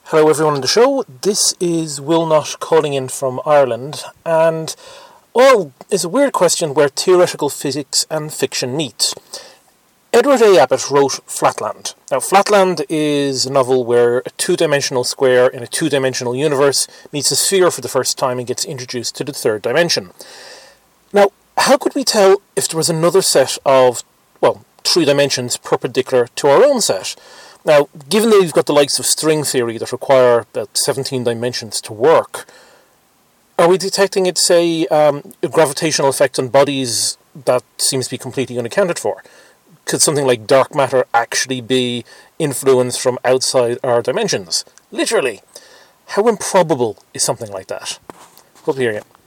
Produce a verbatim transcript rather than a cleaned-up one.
Hello everyone on the show, this is Will Knott calling in from Ireland, and, well, it's a weird question where theoretical physics and fiction meet. Edward A. Abbott wrote Flatland. Now, Flatland is a novel where a two-dimensional square in a two-dimensional universe meets a sphere for the first time and gets introduced to the third dimension. Now, how could we tell if there was another set of, well, three dimensions perpendicular to our own set? Now, given that we've got the likes of string theory that require about seventeen dimensions to work, are we detecting it, say, um, a gravitational effect on bodies that seems to be completely unaccounted for? Could something like dark matter actually be influence from outside our dimensions? Literally. How improbable is something like that? Hope to hear you.